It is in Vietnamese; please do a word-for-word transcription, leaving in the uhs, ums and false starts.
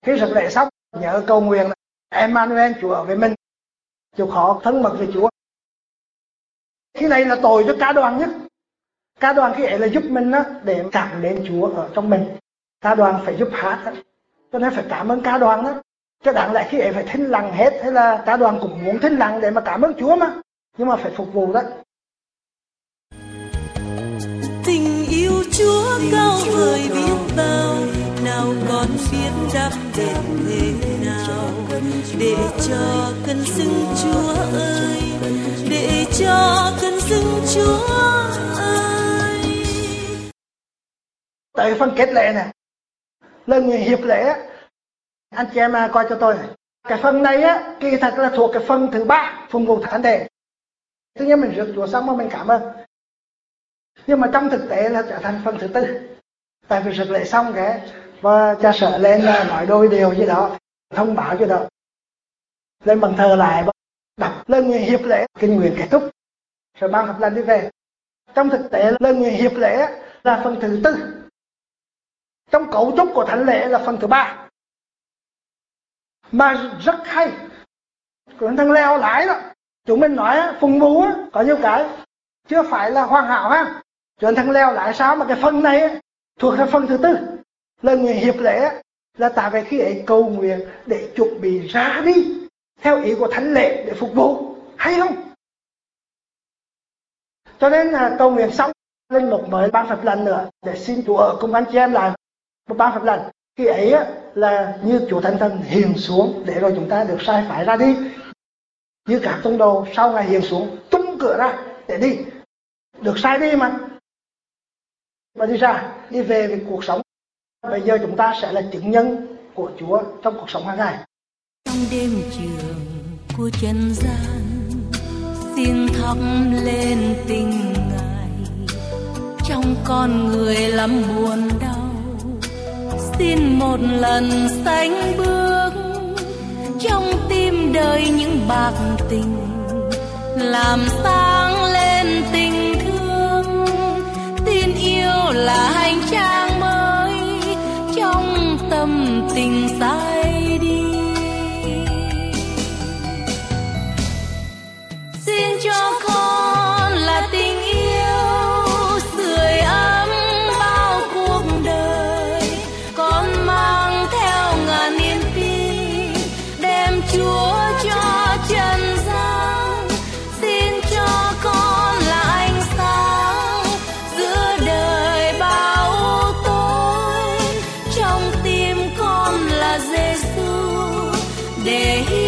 Khi rước lễ xong, nhớ cầu nguyện là Emmanuel, Chúa ở với mình, chịu khó thân mật với Chúa. Khi này là tội cho ca đoàn nhất. Ca đoàn khi ấy là giúp mình á, để cảm đến Chúa ở trong mình. Ca đoàn phải giúp hát á, cho nên phải cảm ơn ca đoàn đó. Chứ đáng lẽ khi ấy phải thinh lặng hết, hay là ca đoàn cũng muốn thinh lặng để mà cảm ơn Chúa mà, nhưng mà phải phục vụ đó. Tình yêu Chúa cao vời biết bao, nào con biết đáp đền thế nào, để cho cơn xưng Chúa ơi, để cho cơn xưng Chúa ơi. Tới phần kết lễ này, lời nguyện hiệp lễ á, anh chị em coi cho tôi này. Cái phần này á, kỳ thật là thuộc cái phần thứ ba, phục vụ thánh thể. Tuy nhiên mình rước Chúa xong mà mình cảm ơn, nhưng mà trong thực tế là trở thành phần thứ tư. Tại vì rước lễ xong cái và cha sợ lên nói đôi điều gì đó, thông báo gì đó, lên bằng thờ lại, đọc lời nguyện hiệp lễ, kinh nguyện kết thúc, rồi ban hợp lành đi về. Trong thực tế là lời nguyện hiệp lễ là phần thứ tư, trong cấu trúc của thánh lễ là phần thứ ba, mà rất hay. Cuốn thằng leo lái đó, chúng mình nói phùng bú có nhiều cái chưa phải là hoàn hảo ha. Cuốn thằng leo lái sao mà cái phần này thuộc cái phần thứ tư. Lời nguyện hiệp lễ là tại vì khi ấy cầu nguyện để chuẩn bị ra đi theo ý của thánh lễ để phục vụ, hay không? Cho nên là cầu nguyện xong lên một mới ban phép lành nữa để xin Chúa ở cùng anh chị em lại một ban phép lành. Khi ấy là như Chúa Thánh Thần hiện xuống để rồi chúng ta được sai phải ra đi, như các tông đồ sau ngày hiện xuống tung cửa ra để đi, được sai đi mà, và đi ra đi về với cuộc sống. Bây giờ chúng ta sẽ là chứng nhân của Chúa trong cuộc sống hàng ngày. Trong đêm trường của trần gian, xin thắp lên tình Ngài. Trong con người lắm buồn đau, xin một lần sánh bước. Trong tim đời những bạc tình, làm sáng lên tình thương. Tin yêu là hành trang mới, trong tâm tình say đi. Xin cho con là tình yêu sưởi ấm bao cuộc đời. Con mang theo ngàn niềm tin, đem Chúa cho trần gian. Xin cho con là ánh sáng giữa đời bao u tối. Trong tim con là Giêsu để